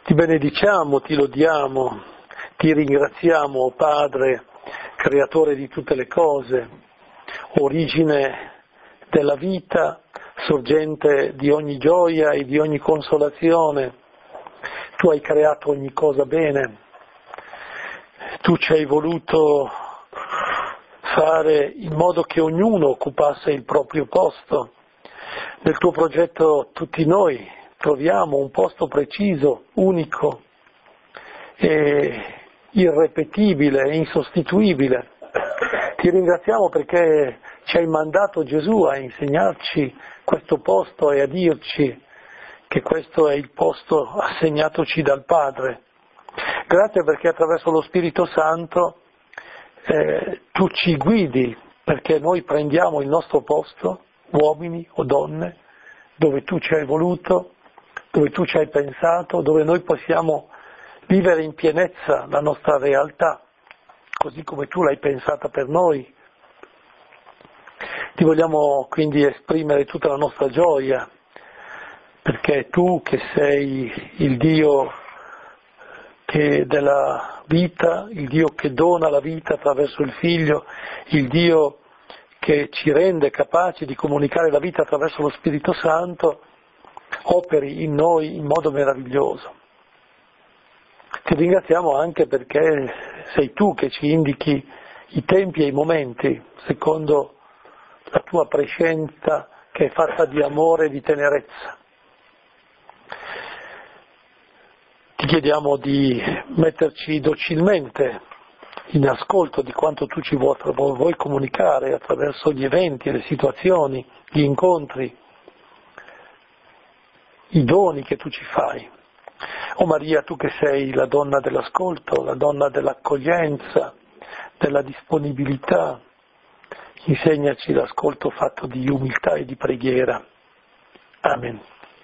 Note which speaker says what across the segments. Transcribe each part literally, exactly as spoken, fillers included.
Speaker 1: Ti benediciamo, ti lodiamo, ti ringraziamo, o Padre, creatore di tutte le cose, origine della vita, sorgente di ogni gioia e di ogni consolazione. Tu hai creato ogni cosa bene, tu ci hai voluto fare in modo che ognuno occupasse il proprio posto. Nel tuo progetto tutti noi troviamo un posto preciso, unico, e irrepetibile, insostituibile. Ti ringraziamo perché ci hai mandato Gesù a insegnarci questo posto e a dirci che questo è il posto assegnatoci dal Padre. Grazie perché attraverso lo Spirito Santo eh, tu ci guidi, perché noi prendiamo il nostro posto, uomini o donne, dove tu ci hai voluto, dove tu ci hai pensato, dove noi possiamo vivere in pienezza la nostra realtà, così come tu l'hai pensata per noi. Ti vogliamo quindi esprimere tutta la nostra gioia, perché tu che sei il Dio che della vita, il Dio che dona la vita attraverso il Figlio, il Dio che ci rende capaci di comunicare la vita attraverso lo Spirito Santo, operi in noi in modo meraviglioso. Ti ringraziamo anche perché sei tu che ci indichi i tempi e i momenti, secondo la tua prescienza che è fatta di amore e di tenerezza. Ti chiediamo di metterci docilmente in ascolto di quanto tu ci vuoi, vuoi comunicare attraverso gli eventi, le situazioni, gli incontri, i doni che tu ci fai. O Maria, tu che sei la donna dell'ascolto, la donna dell'accoglienza, della disponibilità, insegnaci l'ascolto fatto di umiltà e di preghiera. Amen.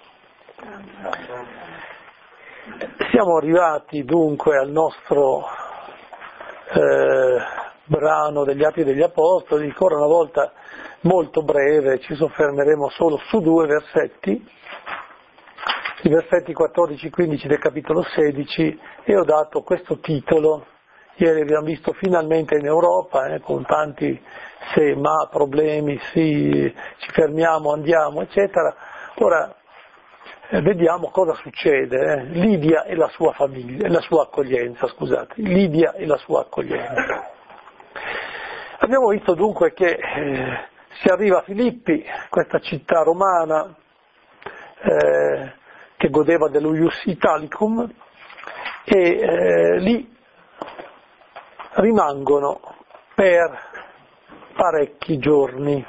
Speaker 1: Siamo arrivati dunque al nostro eh, brano degli Atti degli Apostoli, ancora una volta molto breve, ci soffermeremo solo su due versetti, i versetti quattordici quindici del capitolo sedici, e ho dato questo titolo. Ieri abbiamo visto finalmente in Europa, eh, con tanti se, ma, problemi, sì, ci fermiamo, andiamo, eccetera. Ora eh, vediamo cosa succede. Eh. Lidia e la sua famiglia, la sua accoglienza, scusate, Lidia e la sua accoglienza. Abbiamo visto dunque che eh, si arriva a Filippi, questa città romana, eh, che godeva dello Ius Italicum, e eh, lì rimangono per parecchi giorni.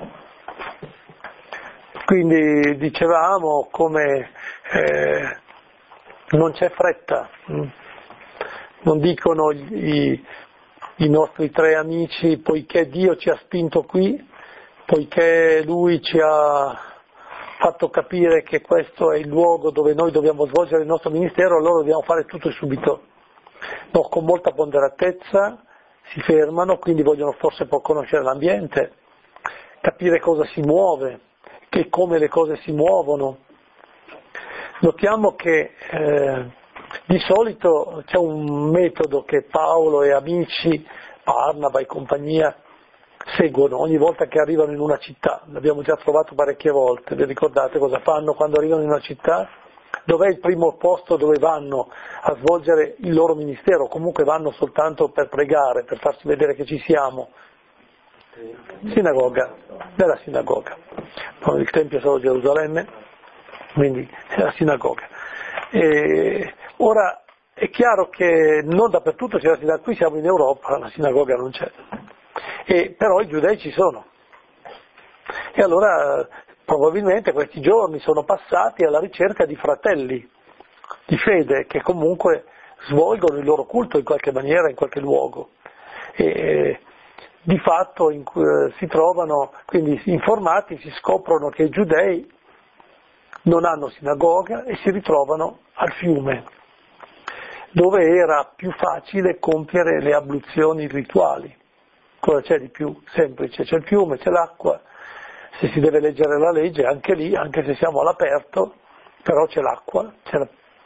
Speaker 1: Quindi dicevamo come eh, non c'è fretta, non dicono i, i nostri tre amici, poiché Dio ci ha spinto qui, poiché Lui ci ha fatto capire che questo è il luogo dove noi dobbiamo svolgere il nostro ministero, allora dobbiamo fare tutto subito. No, con molta ponderatezza si fermano, quindi vogliono forse un po' conoscere l'ambiente, capire cosa si muove, che come le cose si muovono. Notiamo che eh, di solito c'è un metodo che Paolo e amici, Barnaba e compagnia, seguono ogni volta che arrivano in una città. L'abbiamo già trovato parecchie volte. Vi ricordate cosa fanno quando arrivano in una città? Dov'è il primo posto dove vanno a svolgere il loro ministero? Comunque vanno soltanto per pregare, per farsi vedere che ci siamo. Sinagoga, nella sinagoga. Il Tempio è solo a Gerusalemme, quindi è la sinagoga. E ora è chiaro che non dappertutto c'è la sinagoga, qui siamo in Europa, la sinagoga non c'è. E però i giudei ci sono. E allora probabilmente questi giorni sono passati alla ricerca di fratelli di fede che comunque svolgono il loro culto in qualche maniera, in qualche luogo. E di fatto in, eh, si trovano, quindi informati, si scoprono che i giudei non hanno sinagoga e si ritrovano al fiume, dove era più facile compiere le abluzioni rituali. Cosa c'è di più semplice? C'è il fiume, c'è l'acqua, se si deve leggere la legge anche lì, anche se siamo all'aperto, però c'è l'acqua, c'è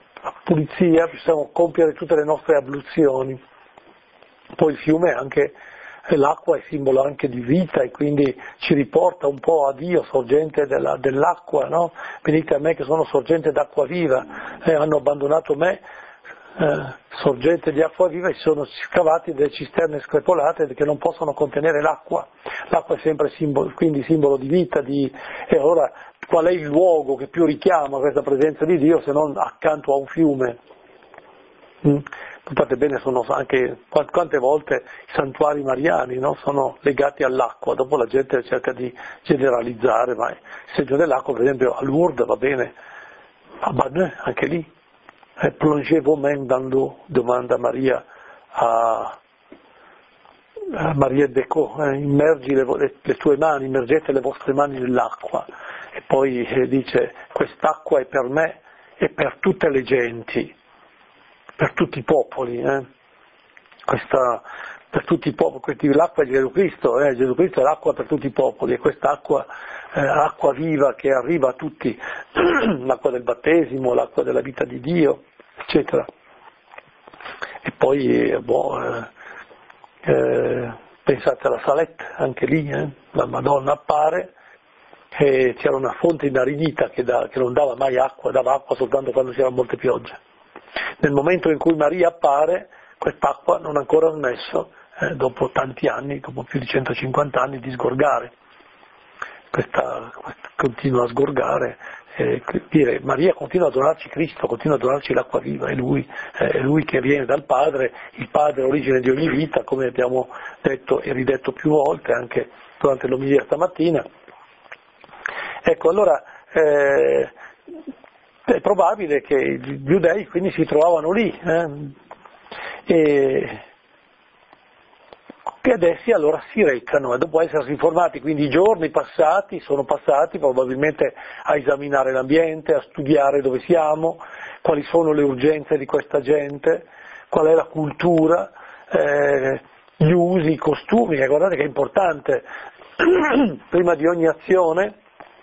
Speaker 1: pulizia, possiamo compiere tutte le nostre abluzioni. Poi il fiume anche, l'acqua è simbolo anche di vita e quindi ci riporta un po' a Dio, sorgente della, dell'acqua, no? Venite a me che sono sorgente d'acqua viva, eh, hanno abbandonato me, eh, sorgente di acqua viva, e si sono scavati delle cisterne screpolate che non possono contenere l'acqua. L'acqua è sempre simbolo, quindi simbolo di vita, di, e allora qual è il luogo che più richiama questa presenza di Dio se non accanto a un fiume? Mm. Notate bene, sono anche quante volte i santuari mariani, no? Sono legati all'acqua, dopo la gente cerca di generalizzare, ma il segno dell'acqua per esempio a Lourdes va bene, a Bagneux anche lì, eh, plongez vos mains dans l'eau, domanda Maria a, a Maria d'Eco, eh, immergi le, le, le tue mani, immergete le vostre mani nell'acqua, e poi eh, dice quest'acqua è per me e per tutte le genti, per tutti i popoli, eh? Questa, per tutti i popoli, questi, l'acqua di Gesù Cristo, eh? Gesù Cristo è l'acqua per tutti i popoli, e quest'acqua, eh, acqua viva che arriva a tutti, l'acqua del battesimo, l'acqua della vita di Dio, eccetera. E poi, eh, boh, eh, eh, pensate alla Salette, anche lì, eh? La Madonna appare, e c'era una fonte inaridita che, da, che non dava mai acqua, dava acqua soltanto quando c'erano molte piogge. Nel momento in cui Maria appare, quest'acqua non ha ancora smesso, eh, dopo tanti anni, dopo più di centocinquanta anni, di sgorgare. Questa, questa continua a sgorgare, eh, dire, Maria continua a donarci Cristo, continua a donarci l'acqua viva, è Lui, eh, è Lui che viene dal Padre, il Padre è origine di ogni vita, come abbiamo detto e ridetto più volte anche durante l'omelia stamattina. Ecco, allora, eh, è probabile che gli giudei quindi si trovavano lì, eh? e che adesso allora si recano, e dopo essersi informati, quindi i giorni passati sono passati probabilmente a esaminare l'ambiente, a studiare dove siamo, quali sono le urgenze di questa gente, qual è la cultura, eh, gli usi, i costumi, e guardate che è importante, prima di ogni azione,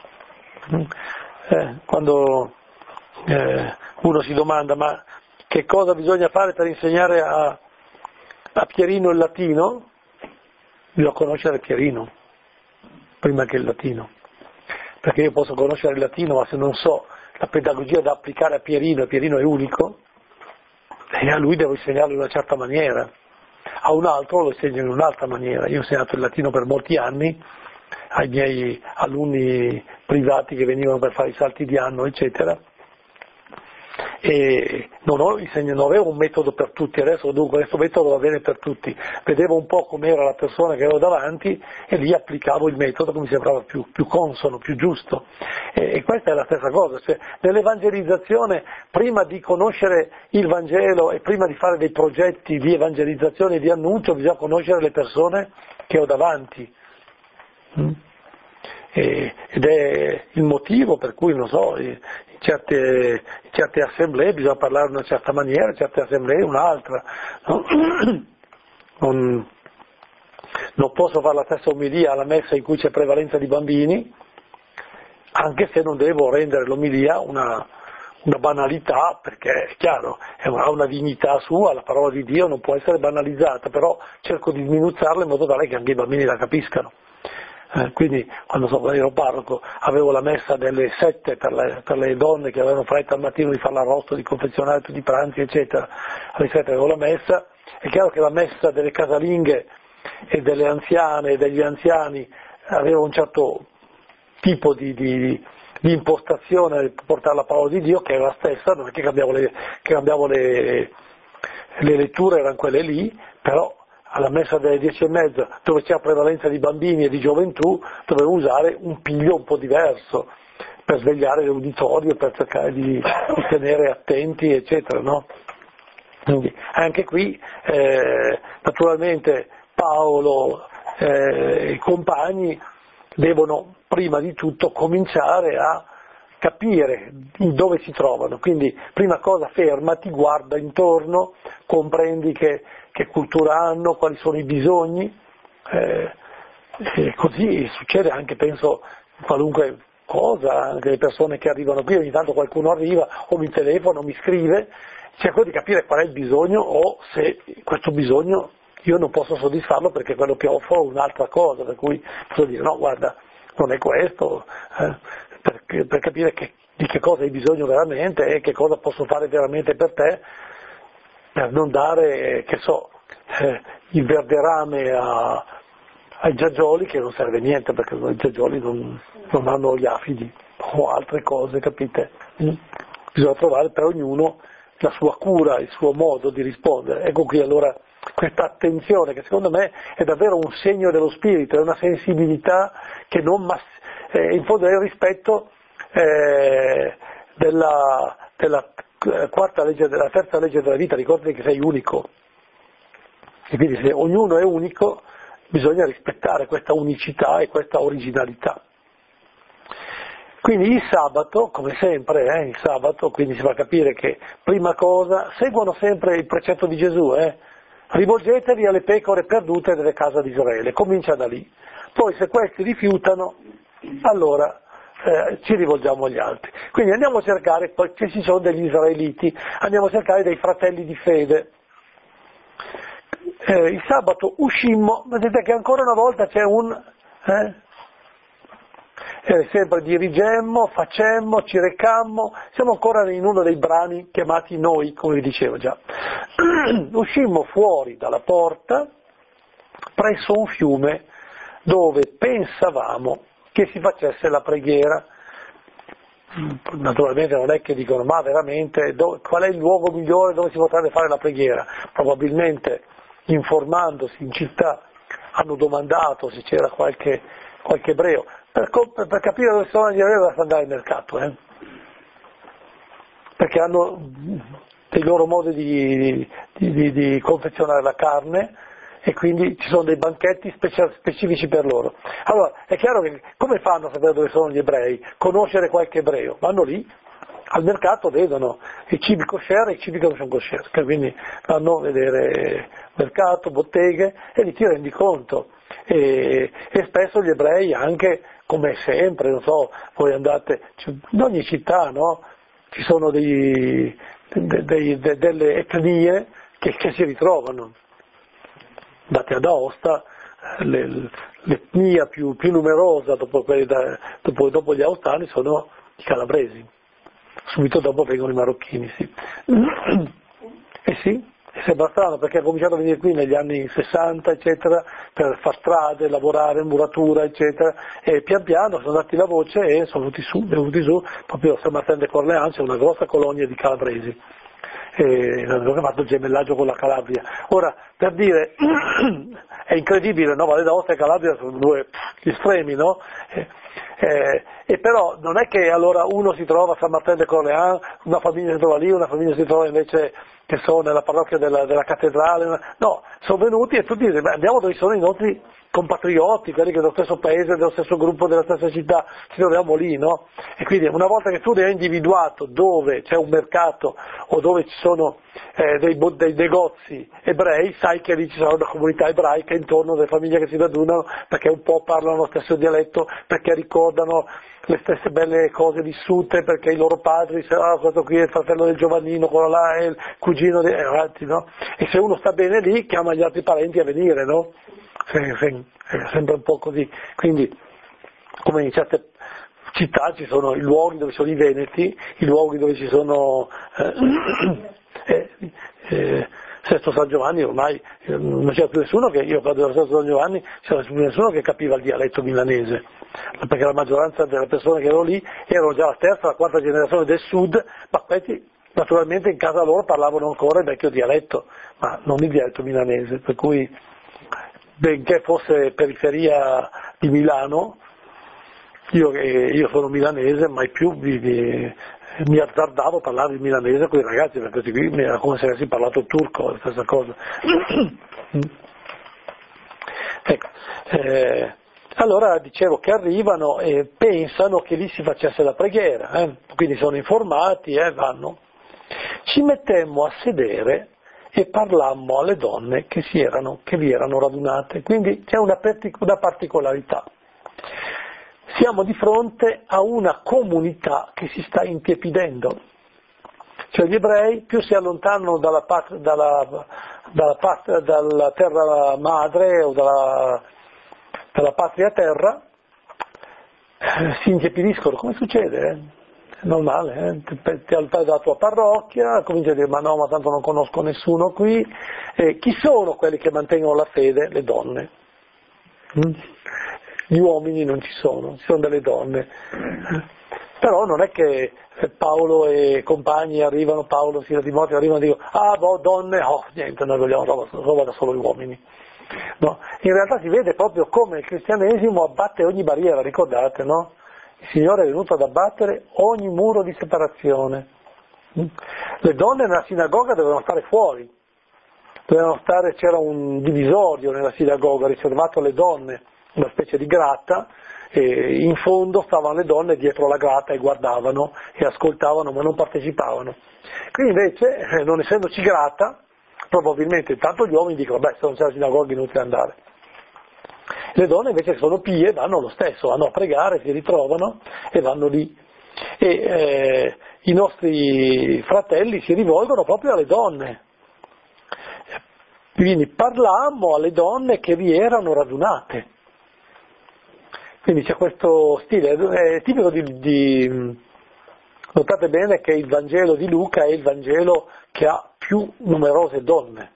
Speaker 1: eh, quando eh, uno si domanda ma che cosa bisogna fare per insegnare a, a Pierino il latino? Bisogna conoscere Pierino prima che il latino, perché io posso conoscere il latino ma se non so la pedagogia da applicare a Pierino, e Pierino è unico, e a lui devo insegnarlo in una certa maniera, a un altro lo insegno in un'altra maniera. Io ho insegnato il latino per molti anni ai miei alunni privati che venivano per fare i salti di anno, eccetera, e non, ho, insegno, non avevo un metodo per tutti, adesso dunque questo metodo va bene per tutti, vedevo un po' com'era la persona che avevo davanti e lì applicavo il metodo che mi sembrava più, più consono, più giusto, e, e questa è la stessa cosa, cioè, nell'evangelizzazione, prima di conoscere il Vangelo e prima di fare dei progetti di evangelizzazione e di annuncio, bisogna conoscere le persone che ho davanti. Mm? E, ed è il motivo per cui, non so, in certe, in certe assemblee bisogna parlare in una certa maniera, in certe assemblee un'altra. No? Non, non posso fare la stessa omelia alla messa in cui c'è prevalenza di bambini, anche se non devo rendere l'omelia una, una banalità, perché è chiaro, è una, ha una dignità sua, la parola di Dio non può essere banalizzata, però cerco di sminuzzarla in modo tale che anche i bambini la capiscano. Eh, quindi quando, so, quando ero parroco avevo la messa delle sette per le, per le donne che avevano fretta al mattino di fare l'arrosto, di confezionare tutti i pranzi, eccetera. Alle sette avevo la messa. È chiaro che la messa delle casalinghe e delle anziane e degli anziani aveva un certo tipo di, di, di impostazione per portare la parola di Dio, che era la stessa, non è che cambiavo le, che cambiavo le, le letture, erano quelle lì, però alla messa delle dieci e mezza, dove c'è prevalenza di bambini e di gioventù, dovevo usare un piglio un po' diverso per svegliare l'uditorio, per cercare di, di tenere attenti, eccetera, no? Quindi anche qui, eh, naturalmente, Paolo eh, e i compagni devono prima di tutto cominciare a capire dove si trovano, quindi prima cosa fermati, guarda intorno, comprendi che, che cultura hanno, quali sono i bisogni, eh, e così succede anche, penso, in qualunque cosa, anche le persone che arrivano qui, ogni tanto qualcuno arriva o mi telefona o mi scrive, cerco di capire qual è il bisogno o se questo bisogno io non posso soddisfarlo perché quello che offro è un'altra cosa, per cui posso dire no, guarda, non è questo, eh, per, per capire che, di che cosa hai bisogno veramente e che cosa posso fare veramente per te, per non dare, che so, eh, il verderame a, ai giaggioli che non serve niente perché i giaggioli non, non hanno gli afidi o altre cose, capite? Mm? Bisogna trovare per ognuno la sua cura, il suo modo di rispondere. Ecco qui allora questa attenzione che secondo me è davvero un segno dello spirito, è una sensibilità che non mass- eh, in fondo è il rispetto eh, della, della quarta legge, della terza legge della vita, ricordati che sei unico. E quindi se ognuno è unico bisogna rispettare questa unicità e questa originalità. Quindi il sabato, come sempre, eh, il sabato, quindi si fa capire che, prima cosa, seguono sempre il precetto di Gesù, eh, rivolgetevi alle pecore perdute delle case di Israele, comincia da lì. Poi se questi rifiutano, allora eh, ci rivolgiamo agli altri. Quindi andiamo a cercare, poi che ci sono degli israeliti, andiamo a cercare dei fratelli di fede. Eh, il sabato uscimmo, vedete che ancora una volta c'è un... Eh, Eh, sempre dirigemmo, facemmo, ci recammo, siamo ancora in uno dei brani chiamati Noi, come vi dicevo già. Uscimmo fuori dalla porta presso un fiume dove pensavamo che si facesse la preghiera. Naturalmente non è che dicono ma veramente dove, qual è il luogo migliore dove si potrebbe fare la preghiera? Probabilmente informandosi in città hanno domandato se c'era qualche, qualche ebreo. Per, per capire dove sono gli ebrei basta andare al mercato, eh? Perché hanno dei loro modi di, di, di, di confezionare la carne e quindi ci sono dei banchetti speci- specifici per loro. Allora, è chiaro che come fanno a sapere dove sono gli ebrei? Conoscere qualche ebreo? Vanno lì, al mercato vedono i cibi kosher e i cibi che non sono kosher, quindi vanno a vedere mercato, botteghe e lì ti rendi conto. E, e spesso gli ebrei anche, come sempre, non so, voi andate, in ogni città, no? Ci sono dei, dei, dei, de, delle etnie che, che si ritrovano. Andate ad Aosta, le, l'etnia più, più numerosa dopo, quelli da, dopo, dopo gli aostani sono i calabresi. Subito dopo vengono i marocchini, sì. Eh sì. Sembra strano perché ha cominciato a venire qui negli anni sessanta eccetera per far strade, lavorare, muratura eccetera e pian piano sono dati la voce e sono venuti su, venuti su proprio a San Martin de Corleans, c'è una grossa colonia di calabresi e hanno fatto il gemellaggio con la Calabria. Ora, per dire, è incredibile, no? Valle d'Aosta e Calabria sono due gli estremi, no? Eh, eh, e però non è che allora uno si trova a San Martin de Corleans, una famiglia si trova lì, una famiglia si trova invece che sono nella parrocchia della, della cattedrale, no, sono venuti e tutti dicono, beh, andiamo dove sono i nostri compatrioti, quelli che dello stesso paese, dello stesso gruppo, della stessa città, ci troviamo lì, no? E quindi una volta che tu hai individuato dove c'è un mercato o dove ci sono eh, dei, dei negozi ebrei, sai che lì ci sarà una comunità ebraica intorno, delle famiglie che si radunano, perché un po' parlano lo stesso dialetto, perché ricordano le stesse belle cose vissute, perché i loro padri, ah, questo qui è il fratello del Giovannino, quello là è il cugino di... Eh, no? E se uno sta bene lì, chiama gli altri parenti a venire, no? Se, se, sembra un po' così. Quindi, come in certe città ci sono i luoghi dove sono i veneti, i luoghi dove ci sono... Eh, eh, eh, Sesto San Giovanni ormai eh, non c'era più nessuno che, io quando ero Sesto San Giovanni, c'era più nessuno che capiva il dialetto milanese, perché la maggioranza delle persone che erano lì erano già la terza, la quarta generazione del sud, ma questi naturalmente in casa loro parlavano ancora il vecchio dialetto, ma non il dialetto milanese, per cui benché fosse periferia di Milano, io, eh, io sono milanese, mai più vi, vi, mi azzardavo a parlare il milanese con i ragazzi, perché qui era come se avessi parlato turco, la stessa cosa. Ecco, eh, allora dicevo che arrivano e pensano che lì si facesse la preghiera, eh? Quindi sono informati e eh, vanno. Ci mettemmo a sedere e parlammo alle donne che, si erano, che vi erano radunate, quindi c'è una, una particolarità. siamo di fronte a una comunità che si sta intiepidendo. Cioè gli ebrei più si allontanano dalla, pat- dalla, dalla, pat- dalla terra madre o dalla, dalla patria terra, eh, si intiepidiscono. Come succede? Eh? È normale, eh? ti, ti allontani dalla tua parrocchia, cominci a dire ma no, ma tanto non conosco nessuno qui. Eh, chi sono quelli che mantengono la fede? Le donne. Mm? Gli uomini non ci sono, ci sono delle donne. Però non è che Paolo e compagni arrivano, Paolo, Sila, Timoteo arrivano e dicono ah boh, donne, oh niente, noi vogliamo roba, roba da solo gli uomini. No, in realtà si vede proprio come il cristianesimo abbatte ogni barriera, ricordate, no? Il Signore è venuto ad abbattere ogni muro di separazione. Le donne nella sinagoga dovevano stare fuori, dovevano stare, c'era un divisorio nella sinagoga riservato alle donne, una specie di grata, e in fondo stavano le donne dietro la grata e guardavano e ascoltavano ma non partecipavano. Qui invece, non essendoci grata, probabilmente intanto gli uomini dicono beh, se non c'è la sinagoga inutile andare. Le donne invece che sono pie vanno lo stesso, vanno a pregare, si ritrovano e vanno lì. E eh, i nostri fratelli si rivolgono proprio alle donne. Quindi parlammo alle donne che vi erano radunate. Quindi c'è questo stile, è tipico di, di... Notate bene che il Vangelo di Luca è il Vangelo che ha più numerose donne.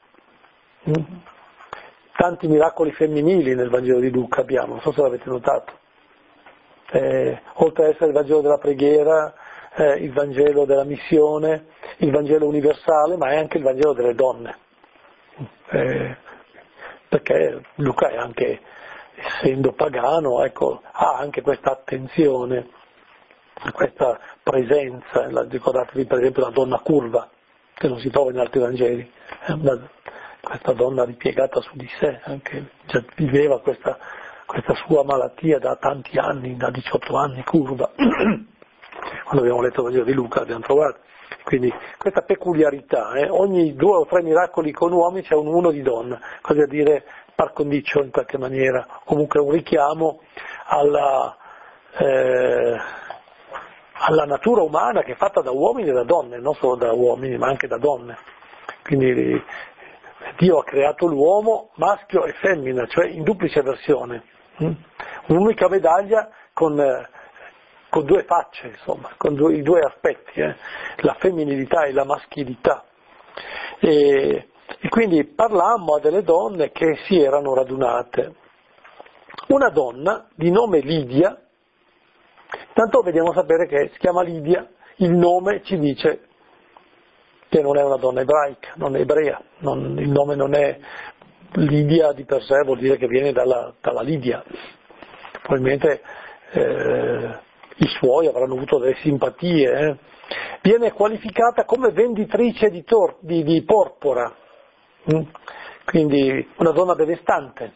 Speaker 1: Tanti miracoli femminili nel Vangelo di Luca abbiamo, non so se l'avete notato. Eh, oltre ad essere il Vangelo della preghiera, eh, il Vangelo della missione, il Vangelo universale, ma è anche il Vangelo delle donne. Eh, perché Luca è anche, essendo pagano, ecco, ha anche questa attenzione, questa presenza. Ricordatevi per esempio la donna curva, che non si trova in altri Vangeli, eh, una, questa donna ripiegata su di sé, anche già viveva questa, questa sua malattia da tanti anni, da diciotto anni, curva. Quando abbiamo letto il Vangelo di Luca l'abbiamo trovato. Quindi questa peculiarità, eh, ogni due o tre miracoli con uomini c'è un uno di donna, cosa dire par condicio in qualche maniera, comunque un richiamo alla, eh, alla natura umana che è fatta da uomini e da donne, non solo da uomini ma anche da donne. Quindi Dio ha creato l'uomo maschio e femmina, cioè in duplice versione, hm? Un'unica medaglia con, eh, con due facce, insomma, con due, i due aspetti, eh? La femminilità e la maschilità. E, e quindi parlammo a delle donne che si erano radunate. Una donna di nome Lidia, tanto vediamo sapere che si chiama Lidia, il nome ci dice che non è una donna ebraica, non è ebrea, non, il nome non è Lidia di per sé, vuol dire che viene dalla, dalla Lidia. Probabilmente eh, i suoi avranno avuto delle simpatie. Eh. Viene qualificata come venditrice di, tor- di, di porpora, mm? Quindi una donna benestante,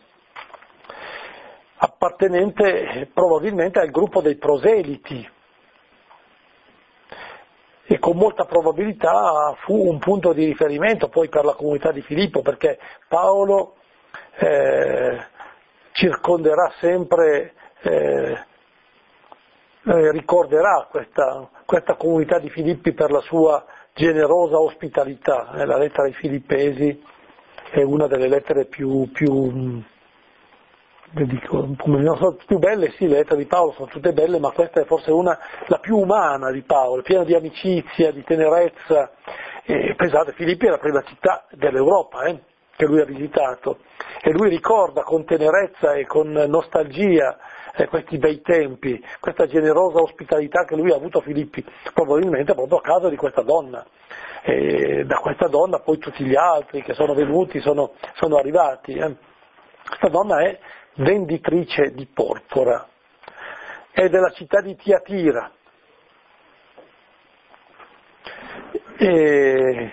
Speaker 1: appartenente probabilmente al gruppo dei proseliti, e con molta probabilità fu un punto di riferimento poi per la comunità di Filippo, perché Paolo eh, circonderà sempre, eh, eh, ricorderà questa, questa comunità di Filippi per la sua generosa ospitalità. Eh, la lettera ai Filippesi è una delle lettere più, più dico, non sono più belle, sì, le lettere di Paolo sono tutte belle, ma questa è forse una, la più umana di Paolo, piena di amicizia, di tenerezza. E pensate, Filippi è la prima città dell'Europa eh, che lui ha visitato, e lui ricorda con tenerezza e con nostalgia eh, questi bei tempi, questa generosa ospitalità che lui ha avuto a Filippi, probabilmente proprio a causa di questa donna. E da questa donna poi tutti gli altri che sono venuti sono, sono arrivati. Eh. Questa donna è venditrice di porpora, è della città di Tiatira. E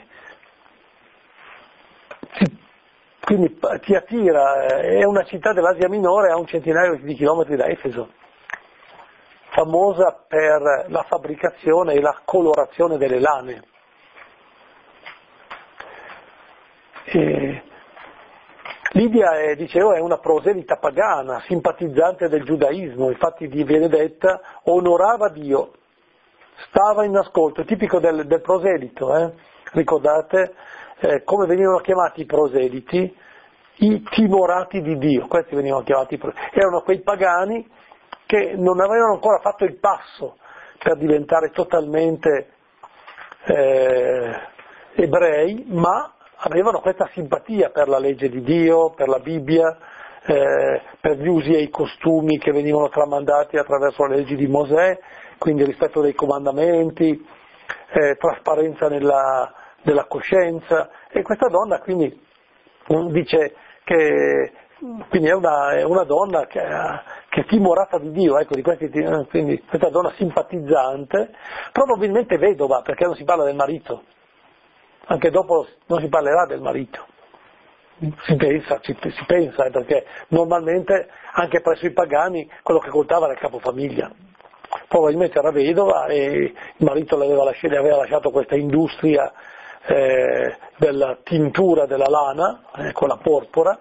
Speaker 1: quindi Tiatira è una città dell'Asia Minore a un centinaio di chilometri da Efeso, famosa per la fabbricazione e la colorazione delle lane. E Lidia è, dicevo, è una proselita pagana, simpatizzante del giudaismo, infatti viene detta onorava Dio, stava in ascolto, tipico del, del proselito, eh? Ricordate eh, come venivano chiamati i proseliti? I timorati di Dio, questi venivano chiamati, erano quei pagani che non avevano ancora fatto il passo per diventare totalmente eh, ebrei, ma avevano questa simpatia per la legge di Dio, per la Bibbia, eh, per gli usi e i costumi che venivano tramandati attraverso le leggi di Mosè, quindi rispetto dei comandamenti, eh, trasparenza nella, nella coscienza, e questa donna quindi dice che quindi è una, è una donna che, che è timorata di Dio, ecco, di questi, quindi questa donna simpatizzante, probabilmente vedova, perché non si parla del marito, anche dopo non si parlerà del marito, si pensa, si, si pensa, perché normalmente anche presso i pagani quello che contava era il capofamiglia, probabilmente era vedova e il marito le aveva, lasciato, le aveva lasciato questa industria eh, della tintura della lana, eh, con la porpora,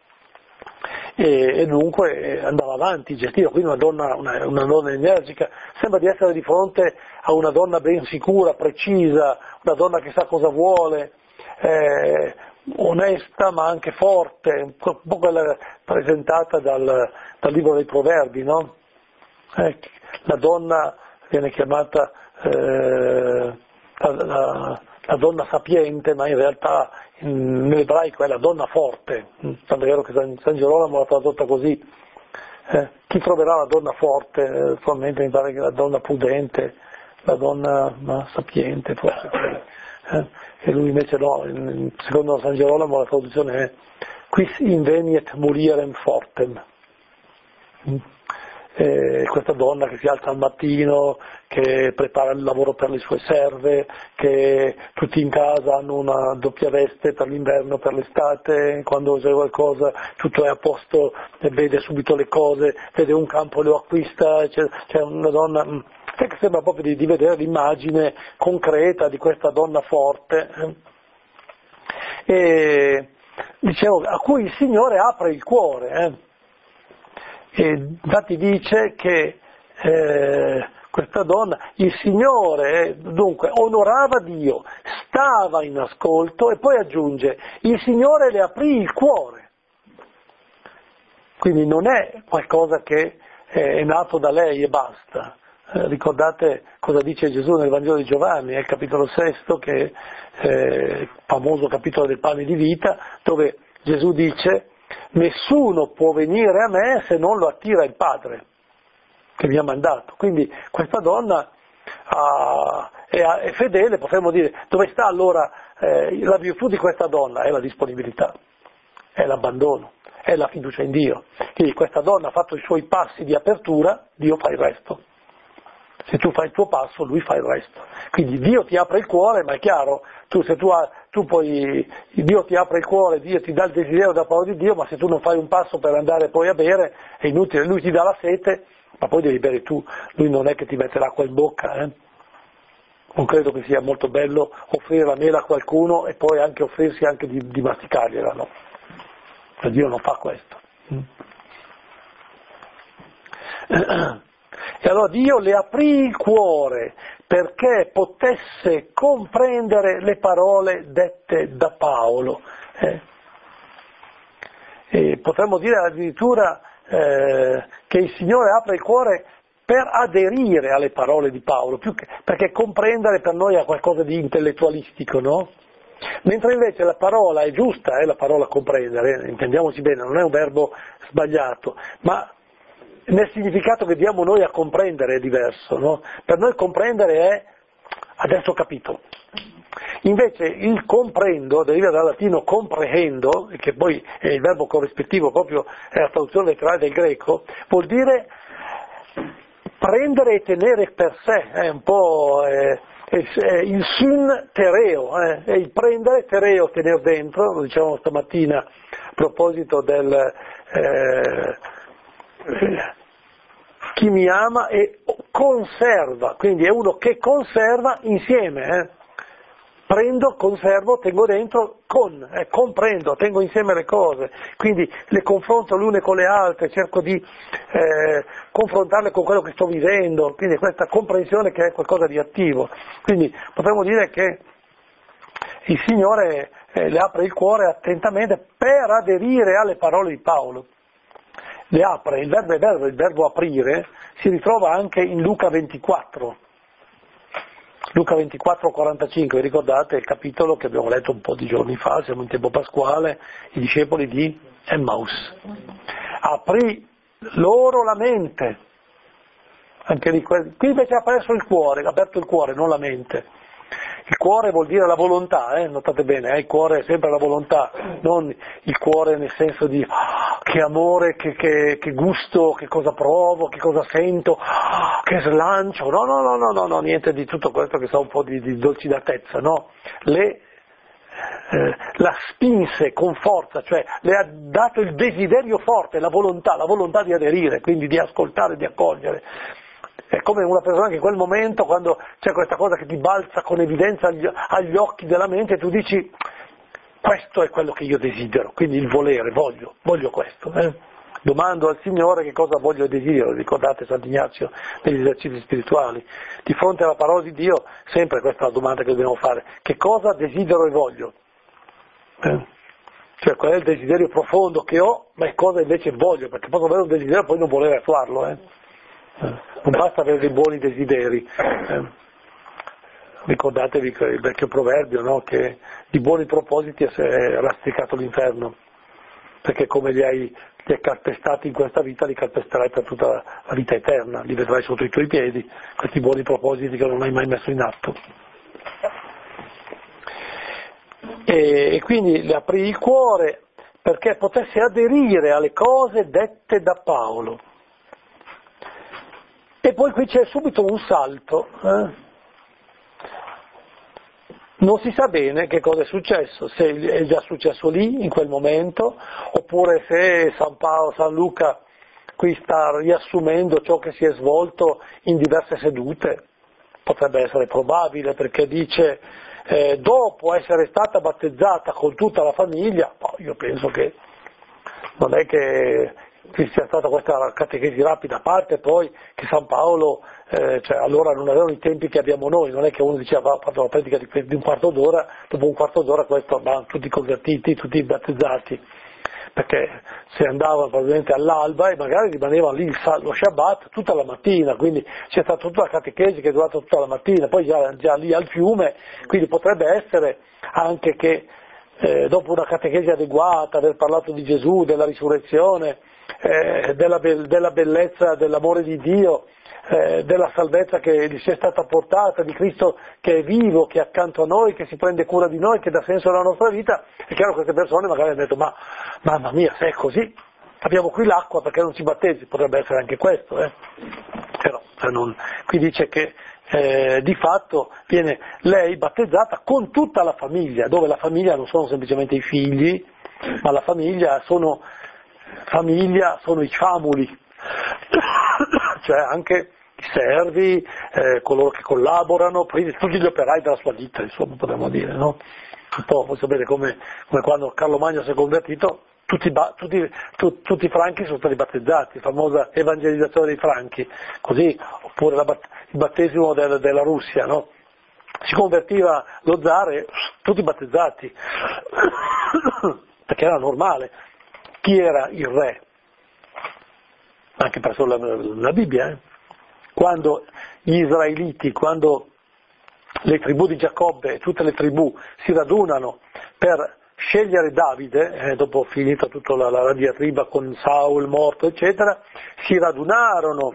Speaker 1: e, e dunque andava avanti, gestiva, quindi una donna, una, una donna energica, sembra di essere di fronte a una donna ben sicura, precisa, una donna che sa cosa vuole, eh, onesta ma anche forte, un po' quella presentata dal, dal libro dei Proverbi, no? Eh, la donna viene chiamata eh, la, la, la donna sapiente, ma in realtà in, in ebraico è la donna forte, tanto è vero che San, San Gerolamo l'ha tradotta così, eh, chi troverà la donna forte? Eh, probabilmente mi pare che la donna prudente, la donna ma, sapiente forse, eh, e lui invece no, in, secondo San Gerolamo la traduzione è quis inveniet mulierem fortem. Eh, questa donna che si alza al mattino, che prepara il lavoro per le sue serve, che tutti in casa hanno una doppia veste per l'inverno, per l'estate, quando c'è qualcosa tutto è a posto, vede subito le cose, vede un campo e lo acquista, c'è, c'è una donna che sembra proprio di, di vedere l'immagine concreta di questa donna forte, e dicevo, a cui il Signore apre il cuore, eh. E infatti dice che eh, questa donna, il Signore eh, dunque onorava Dio, stava in ascolto, e poi aggiunge, il Signore le aprì il cuore. Quindi non è qualcosa che è nato da lei e basta. Eh, ricordate cosa dice Gesù nel Vangelo di Giovanni, è il capitolo sesto, che è eh, il famoso capitolo del pane di vita, dove Gesù dice: nessuno può venire a me se non lo attira il Padre che mi ha mandato. Quindi questa donna ha, è, è fedele, potremmo dire. Dove sta allora eh, la virtù di questa donna? È la disponibilità, è l'abbandono, è la fiducia in Dio. Quindi questa donna ha fatto i suoi passi di apertura, Dio fa il resto. Se tu fai il tuo passo, lui fa il resto. Quindi Dio ti apre il cuore, ma è chiaro, tu, se tu, ha, tu poi, Dio ti apre il cuore, Dio ti dà il desiderio della parola di Dio, ma se tu non fai un passo per andare poi a bere, è inutile, lui ti dà la sete, ma poi devi bere tu, lui non è che ti mette l'acqua in bocca, eh? Non credo che sia molto bello offrire la mela a qualcuno e poi anche offrirsi anche di, di masticargliela, no? Ma Dio non fa questo. E allora Dio le aprì il cuore perché potesse comprendere le parole dette da Paolo. Eh. E potremmo dire addirittura eh, che il Signore apre il cuore per aderire alle parole di Paolo, più che, perché comprendere per noi è qualcosa di intellettualistico, no? Mentre invece la parola è giusta, è la parola comprendere, intendiamoci bene, non è un verbo sbagliato, ma nel significato che diamo noi a comprendere è diverso, no? Per noi comprendere è adesso ho capito. Invece il comprendo deriva dal latino comprehendo, che poi è il verbo corrispettivo, proprio è la traduzione letterale del greco, vuol dire prendere e tenere per sé, è un po' è, è, è il sun tereo, eh, è il prendere, tereo, tenere dentro, lo dicevamo stamattina a proposito del eh, chi mi ama e conserva, quindi è uno che conserva insieme, eh? prendo, conservo, tengo dentro, con, eh, comprendo, tengo insieme le cose, quindi le confronto le une con le altre, cerco di eh, confrontarle con quello che sto vivendo, quindi questa comprensione che è qualcosa di attivo. Quindi potremmo dire che il Signore eh, le apre il cuore attentamente per aderire alle parole di Paolo. Le apre, il verbo, il verbo, il verbo aprire si ritrova anche in Luca ventiquattro. Luca ventiquattro quarantacinque, vi ricordate il capitolo che abbiamo letto un po' di giorni fa, siamo in tempo pasquale, i discepoli di Emmaus. Aprì loro la mente, anche lì, qui invece ha aperto il cuore, ha aperto il cuore, non la mente. Il cuore vuol dire la volontà, eh? Notate bene, eh? Il cuore è sempre la volontà, non il cuore nel senso di ah, che amore, che, che, che gusto, che cosa provo, che cosa sento, ah, che slancio, no, no, no, no, no, no, niente di tutto questo che sa un po' di, di dolcidatezza, no? Le, eh, la spinse con forza, cioè le ha dato il desiderio forte, la volontà, la volontà di aderire, quindi di ascoltare, di accogliere. È come una persona che in quel momento, quando c'è questa cosa che ti balza con evidenza agli, agli occhi della mente, tu dici questo è quello che io desidero, quindi il volere, voglio, voglio questo. Eh? Domando al Signore che cosa voglio e desidero, ricordate Sant'Ignazio negli esercizi spirituali. Di fronte alla parola di Dio, sempre questa è la domanda che dobbiamo fare, che cosa desidero e voglio? Eh? Cioè qual è il desiderio profondo che ho, ma cosa invece voglio, perché posso avere un desiderio e poi non volere farlo, eh? Non basta avere dei buoni desideri. Eh, ricordatevi il vecchio proverbio, no? Che di buoni propositi è rastricato l'inferno, perché come li hai, li hai calpestati in questa vita, li calpesterai per tutta la vita eterna, li vedrai sotto i tuoi piedi, questi buoni propositi che non hai mai messo in atto. E, e quindi le aprì il cuore perché potesse aderire alle cose dette da Paolo. E poi qui c'è subito un salto, eh? Non si sa bene che cosa è successo, se è già successo lì, in quel momento, oppure se San Paolo, San Luca qui sta riassumendo ciò che si è svolto in diverse sedute. Potrebbe essere probabile, perché dice, eh, dopo essere stata battezzata con tutta la famiglia, oh, io penso che non è che ci sia stata questa catechesi rapida, a parte poi che San Paolo, eh, cioè allora non avevano i tempi che abbiamo noi, non è che uno diceva ha fatto una predica di, di un quarto d'ora, dopo un quarto d'ora questo ma tutti convertiti, tutti battezzati, perché se andavano probabilmente all'alba e magari rimanevano lì il, lo Shabbat tutta la mattina, quindi c'è stata tutta la catechesi che è durata tutta la mattina, poi già, già lì al fiume, quindi potrebbe essere anche che eh, dopo una catechesi adeguata, aver parlato di Gesù, della risurrezione, Eh, della, be- della bellezza dell'amore di Dio, eh, della salvezza che gli sia stata portata, di Cristo che è vivo, che è accanto a noi, che si prende cura di noi, che dà senso alla nostra vita. È chiaro che queste persone magari hanno detto ma mamma mia, se è così abbiamo qui l'acqua, perché non ci battezzi? Potrebbe essere anche questo, eh? Però cioè non... qui dice che eh, di fatto viene lei battezzata con tutta la famiglia, dove la famiglia non sono semplicemente i figli, ma la famiglia sono famiglia sono i famuli, cioè anche i servi, eh, coloro che collaborano, tutti gli operai della sua vita, insomma, potremmo dire, no? Un po', voi sapete come, come quando Carlo Magno si è convertito, tutti, tutti, tu, tutti i franchi sono stati battezzati, famosa evangelizzazione dei franchi, così, oppure la, il battesimo del, della Russia, no? Si convertiva lo zar e tutti battezzati, perché era normale. Chi era il re? Anche presso la, la Bibbia, eh? Quando gli israeliti, quando le tribù di Giacobbe, tutte le tribù si radunano per scegliere Davide, eh, dopo finita tutta la, la diatriba con Saul morto, eccetera, si radunarono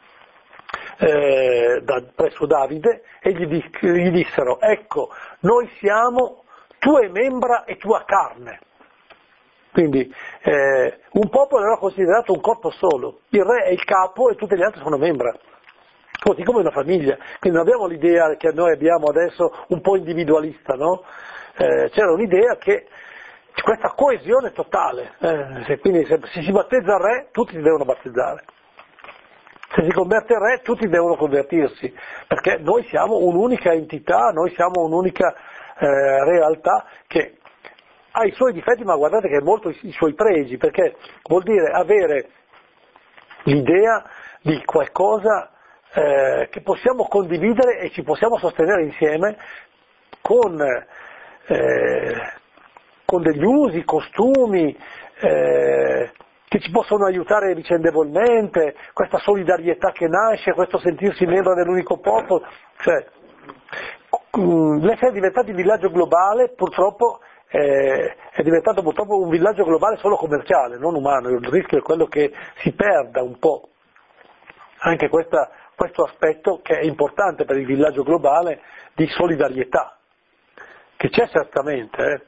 Speaker 1: eh, da, presso Davide e gli, gli dissero, ecco, noi siamo tue membra e tua carne. Quindi eh, un popolo era considerato un corpo solo, il re è il capo e tutti gli altri sono membra, così come una famiglia. Quindi non abbiamo l'idea che noi abbiamo adesso un po' individualista, no? Eh, c'era un'idea che questa coesione totale, eh, se, quindi se, se si battezza il re tutti si devono battezzare, se si converte il re tutti devono convertirsi, perché noi siamo un'unica entità, noi siamo un'unica eh, realtà che ha i suoi difetti, ma guardate che ha molto i, i suoi pregi, perché vuol dire avere l'idea di qualcosa eh, che possiamo condividere e ci possiamo sostenere insieme con, eh, con degli usi, costumi, eh, che ci possono aiutare vicendevolmente, questa solidarietà che nasce, questo sentirsi membro dell'unico popolo. Cioè, l'essere diventati villaggio globale purtroppo eh, è diventato purtroppo un villaggio globale solo commerciale, non umano. Il rischio è quello che si perda un po' anche questa, questo aspetto che è importante per il villaggio globale di solidarietà, che c'è certamente, eh.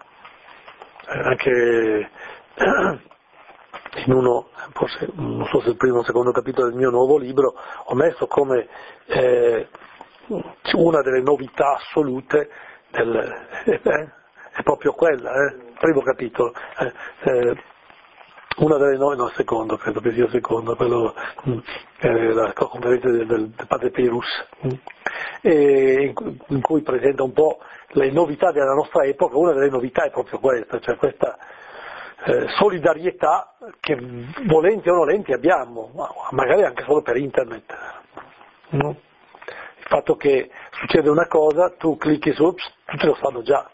Speaker 1: anche in uno, forse non so se il primo o il secondo capitolo del mio nuovo libro, ho messo come eh, una delle novità assolute del, eh, è proprio quella, eh, primo capitolo, eh, eh, una delle novità, no, il secondo, credo che sia il secondo, quello, eh, la conferenza del, del, del padre Pirus, eh, in, in cui presenta un po' le novità della nostra epoca. Una delle novità è proprio questa, cioè questa Eh, solidarietà che volenti o nolenti abbiamo, magari anche solo per internet, no? Il fatto che succede una cosa, tu clicchi su, tutti lo sanno già,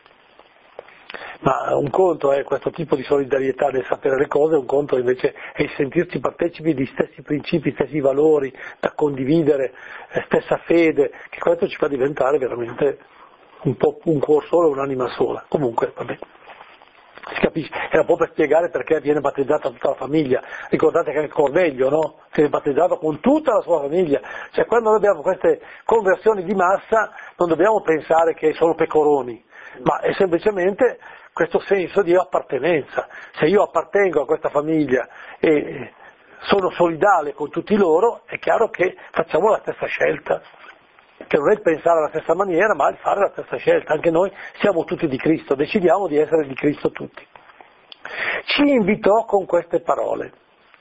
Speaker 1: ma un conto è questo tipo di solidarietà nel sapere le cose, un conto invece è il sentirci partecipi di stessi principi, stessi valori da condividere, eh, stessa fede, che questo ci fa diventare veramente un po' un cuore solo e un'anima sola. Comunque, vabbè. Si capisce, era un po' per spiegare perché viene battezzata tutta la famiglia. Ricordate che anche Cornelio, no? Si è battezzato con tutta la sua famiglia. Cioè, quando noi abbiamo queste conversioni di massa non dobbiamo pensare che sono pecoroni, ma è semplicemente questo senso di appartenenza. Se io appartengo a questa famiglia e sono solidale con tutti loro, è chiaro che facciamo la stessa scelta, che non è il pensare alla stessa maniera, ma il fare la stessa scelta. Anche noi siamo tutti di Cristo, decidiamo di essere di Cristo tutti. Ci invitò con queste parole: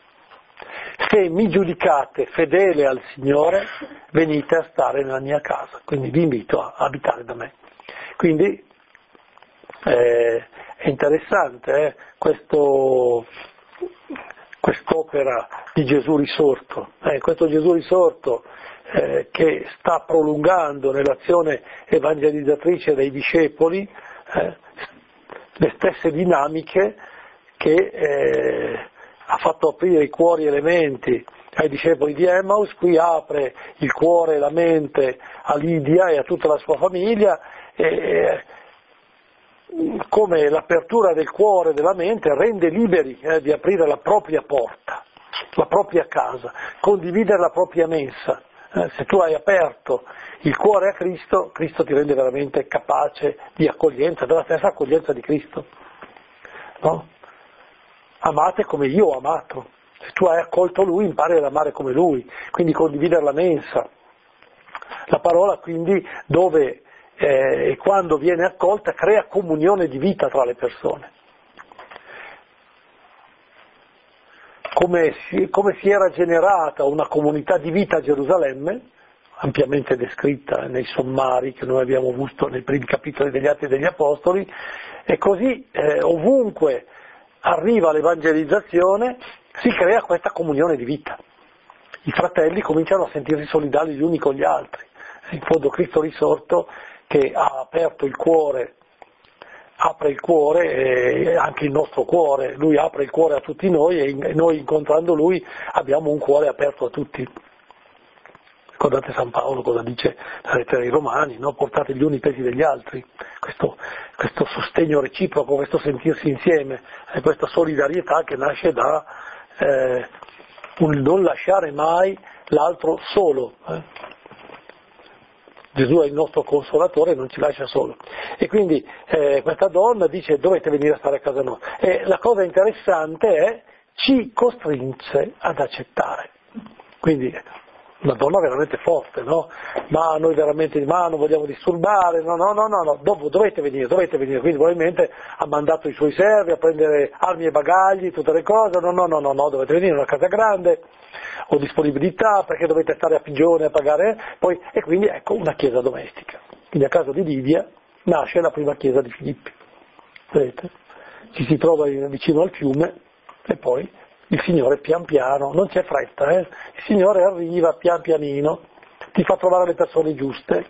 Speaker 1: se mi giudicate fedele al Signore, venite a stare nella mia casa. Quindi vi invito a abitare da me. Quindi eh, è interessante eh, questo, quest'opera di Gesù risorto. Eh, questo Gesù risorto Eh, che sta prolungando nell'azione evangelizzatrice dei discepoli eh, le stesse dinamiche che eh, ha fatto aprire i cuori e le menti ai discepoli di Emmaus. Qui apre il cuore e la mente a Lidia e a tutta la sua famiglia, e come l'apertura del cuore e della mente rende liberi eh, di aprire la propria porta, la propria casa, condividere la propria mensa. Eh, se tu hai aperto il cuore a Cristo, Cristo ti rende veramente capace di accoglienza, della stessa accoglienza di Cristo. No? Amate come io ho amato. Se tu hai accolto Lui, impari ad amare come Lui, quindi condividere la mensa. La parola quindi, dove eh, e quando viene accolta, crea comunione di vita tra le persone. Come si, come si era generata una comunità di vita a Gerusalemme, ampiamente descritta nei sommari che noi abbiamo visto nei primi capitoli degli Atti degli Apostoli, e così eh, ovunque arriva l'evangelizzazione si crea questa comunione di vita. I fratelli cominciano a sentirsi solidali gli uni con gli altri. In fondo Cristo risorto, che ha aperto il cuore, apre il cuore e anche il nostro cuore, Lui apre il cuore a tutti noi e noi incontrando Lui abbiamo un cuore aperto a tutti. Ricordate San Paolo cosa dice nella lettera ai Romani, no? Portate gli uni i pesi degli altri, questo, questo sostegno reciproco, questo sentirsi insieme, e questa solidarietà che nasce da eh, un non lasciare mai l'altro solo. Eh? Gesù è il nostro consolatore e non ci lascia solo. E quindi eh, questa donna dice: dovete venire a stare a casa nostra. E la cosa interessante è, ci costrinse ad accettare. Quindi una donna veramente forte, no? Ma noi veramente, ma non vogliamo disturbare, no, no, no, no, no. Dopo dovete venire, dovete venire. Quindi probabilmente ha mandato i suoi servi a prendere armi e bagagli, tutte le cose, no, no, no, no, no, dovete venire in una casa grande, ho disponibilità, perché dovete stare a pigione a pagare, poi, e quindi ecco una chiesa domestica. Quindi a casa di Lidia nasce la prima chiesa di Filippi. Vedete? Ci si trova vicino al fiume e poi il Signore pian piano, non c'è fretta, eh? Il Signore arriva pian pianino, ti fa trovare le persone giuste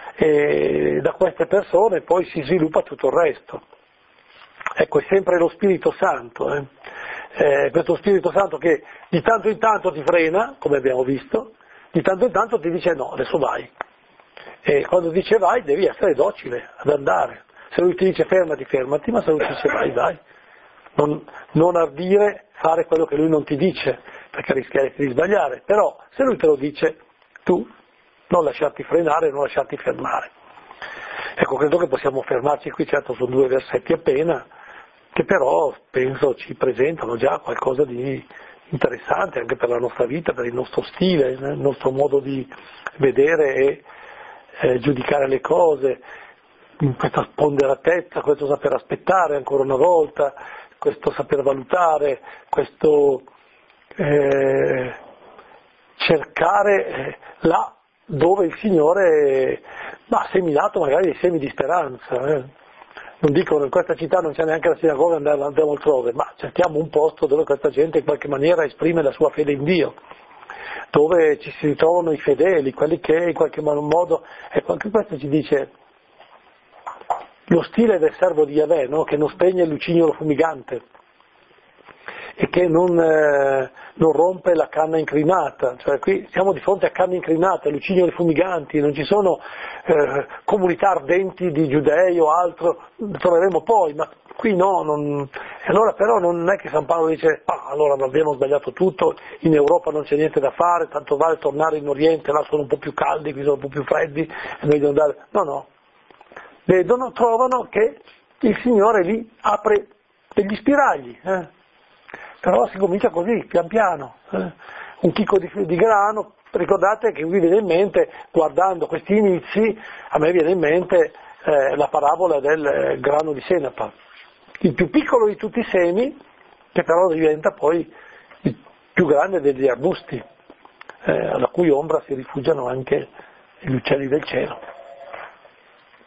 Speaker 1: e da queste persone poi si sviluppa tutto il resto. Ecco, è sempre lo Spirito Santo, eh? Eh, questo Spirito Santo che di tanto in tanto ti frena, come abbiamo visto, di tanto in tanto ti dice no, adesso vai. E quando dice vai devi essere docile ad andare. Se lui ti dice fermati, fermati, ma se lui ti dice vai, vai. Non, non ardire fare quello che lui non ti dice, perché rischieresti di sbagliare. Però se lui te lo dice, tu non lasciarti frenare, non lasciarti fermare. Ecco, credo che possiamo fermarci qui, certo sono due versetti appena, che però penso ci presentano già qualcosa di interessante anche per la nostra vita, per il nostro stile, il nostro modo di vedere e eh, giudicare le cose, questa ponderatezza, questo saper aspettare ancora una volta, questo saper valutare, questo eh, cercare eh, là dove il Signore ha seminato magari dei semi di speranza. Eh. Non dicono in questa città non c'è neanche la sinagoga, andiamo, andiamo altrove, ma cerchiamo un posto dove questa gente in qualche maniera esprime la sua fede in Dio, dove ci si ritrovano i fedeli, quelli che in qualche modo, ecco anche questo ci dice lo stile del servo di Yahweh, no? Che non spegne il lucignolo fumigante e che non, eh, non rompe la canna incrinata, cioè qui siamo di fronte a canne incrinate, lucignoli fumiganti, non ci sono eh, comunità ardenti di giudei o altro, troveremo poi, ma qui no, non... e allora però non è che San Paolo dice ah, allora abbiamo sbagliato tutto, in Europa non c'è niente da fare, tanto vale tornare in Oriente, là sono un po' più caldi, qui sono un po' più freddi, e noi dobbiamo andare, no no, vedono, trovano che il Signore lì apre degli spiragli, eh? Però si comincia così, pian piano, eh? Un chicco di, di grano, ricordate che qui viene in mente, guardando questi inizi, a me viene in mente eh, la parabola del eh, grano di senape, il più piccolo di tutti i semi, che però diventa poi il più grande degli arbusti, eh, alla cui ombra si rifugiano anche gli uccelli del cielo.